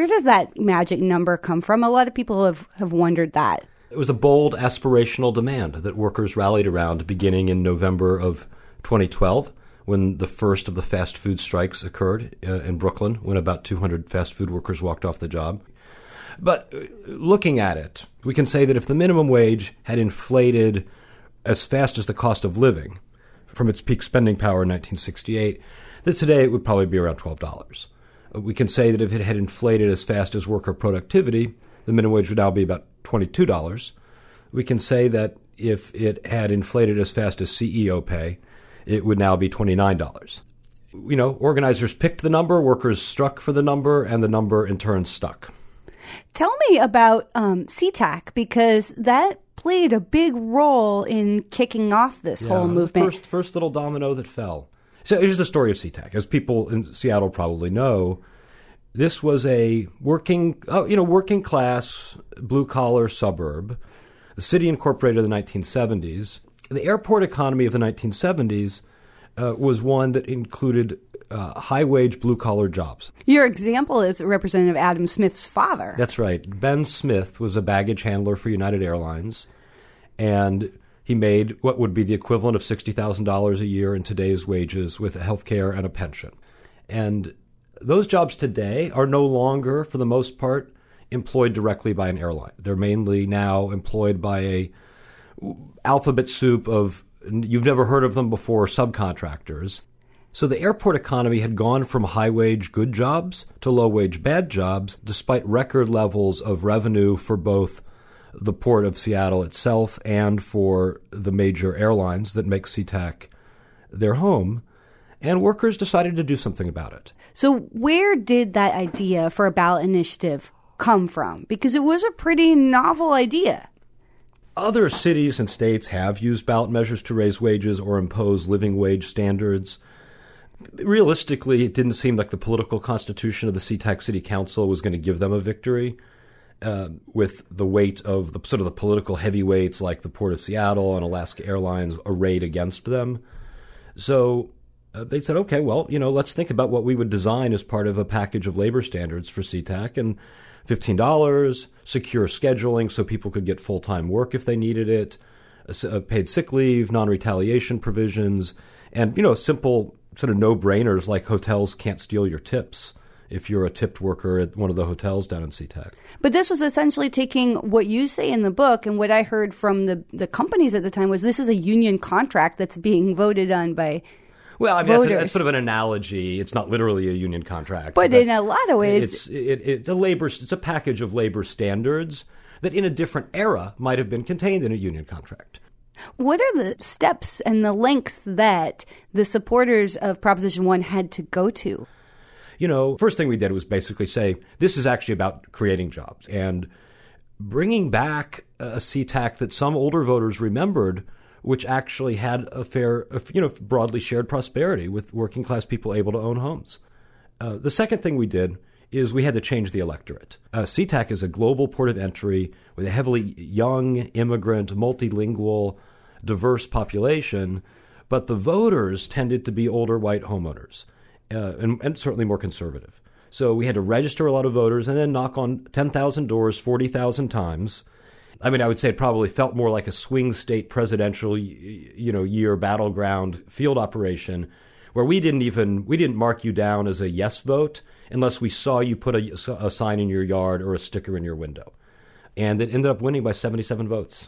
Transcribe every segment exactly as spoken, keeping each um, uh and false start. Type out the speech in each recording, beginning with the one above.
where does that magic number come from? A lot of people have, have wondered that. It was a bold aspirational demand that workers rallied around beginning in November of twenty twelve, when the first of the fast food strikes occurred uh, in Brooklyn, when about two hundred fast food workers walked off the job. But looking at it, we can say that if the minimum wage had inflated as fast as the cost of living from its peak spending power in nineteen sixty-eight, that today it would probably be around twelve dollars. We can say that if it had inflated as fast as worker productivity, the minimum wage would now be about twenty-two dollars. We can say that if it had inflated as fast as C E O pay, it would now be twenty-nine dollars. You know, organizers picked the number, workers struck for the number, and the number in turn stuck. Tell me about um, SeaTac, because that played a big role in kicking off this yeah, whole movement. First, first little domino that fell. So here's the story of SeaTac. As people in Seattle probably know, this was a working, uh, you know, working class, blue collar suburb. The city incorporated in the nineteen seventies. The airport economy of the nineteen seventies uh, was one that included uh, high-wage, blue-collar jobs. Your example is Representative Adam Smith's father. That's right. Ben Smith was a baggage handler for United Airlines, and he made what would be the equivalent of sixty thousand dollars a year in today's wages with health care and a pension. And those jobs today are no longer, for the most part, employed directly by an airline. They're mainly now employed by a alphabet soup of, you've never heard of them before, subcontractors. So the airport economy had gone from high-wage good jobs to low-wage bad jobs, despite record levels of revenue for both the Port of Seattle itself and for the major airlines that make SeaTac their home. And workers decided to do something about it. So where did that idea for a ballot initiative come from? Because it was a pretty novel idea. Other cities and states have used ballot measures to raise wages or impose living wage standards. Realistically, it didn't seem like the political constitution of the SeaTac City Council was going to give them a victory, uh, with the weight of the sort of the political heavyweights like the Port of Seattle and Alaska Airlines arrayed against them. So uh, they said, okay, well, you know, let's think about what we would design as part of a package of labor standards for SeaTac, and fifteen dollars, secure scheduling so people could get full-time work if they needed it, uh, paid sick leave, non-retaliation provisions, and, you know, simple sort of no-brainers like hotels can't steal your tips if you're a tipped worker at one of the hotels down in SeaTac. But this was essentially taking what you say in the book, and what I heard from the, the companies at the time was this is a union contract that's being voted on by Well, I mean, voters. that's, a, that's sort of an analogy. It's not literally a union contract. But, but in a lot of ways, it's, it, it's a labor. It's a package of labor standards that in a different era might have been contained in a union contract. What are the steps and the length that the supporters of Proposition one had to go to? You know, first thing we did was basically say, this is actually about creating jobs and bringing back a SeaTac that some older voters remembered, which actually had a fair, you know, broadly shared prosperity with working class people able to own homes. Uh, the second thing we did is we had to change the electorate. Uh, SeaTac is a global port of entry with a heavily young, immigrant, multilingual, diverse population, but the voters tended to be older white homeowners, uh, and, and certainly more conservative. So we had to register a lot of voters and then knock on ten thousand doors forty thousand times. I mean, I would say it probably felt more like a swing state presidential, you know, year battleground field operation, where we didn't even, we didn't mark you down as a yes vote unless we saw you put a, a sign in your yard or a sticker in your window. And it ended up winning by seventy-seven votes.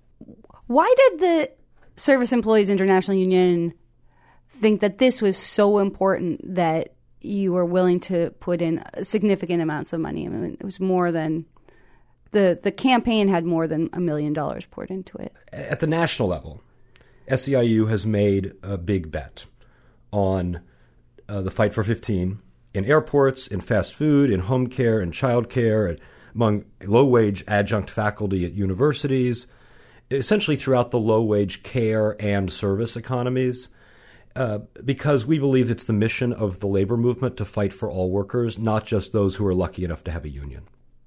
Why did the Service Employees International Union think that this was so important that you were willing to put in significant amounts of money? I mean, it was more than... The the campaign had more than a million dollars poured into it. At the national level, S E I U has made a big bet on uh, the fight for fifteen in airports, in fast food, in home care, in child care, among low-wage adjunct faculty at universities, essentially throughout the low-wage care and service economies, uh, because we believe it's the mission of the labor movement to fight for all workers, not just those who are lucky enough to have a union.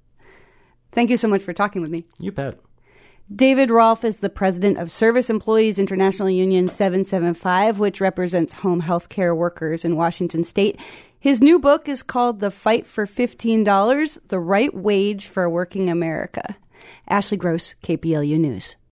Thank you so much for talking with me. You bet. David Rolfe is the president of Service Employees International Union seven seven five, which represents home health care workers in Washington state. His new book is called The Fight for fifteen dollars, The Right Wage for Working America. Ashley Gross, K P L U News.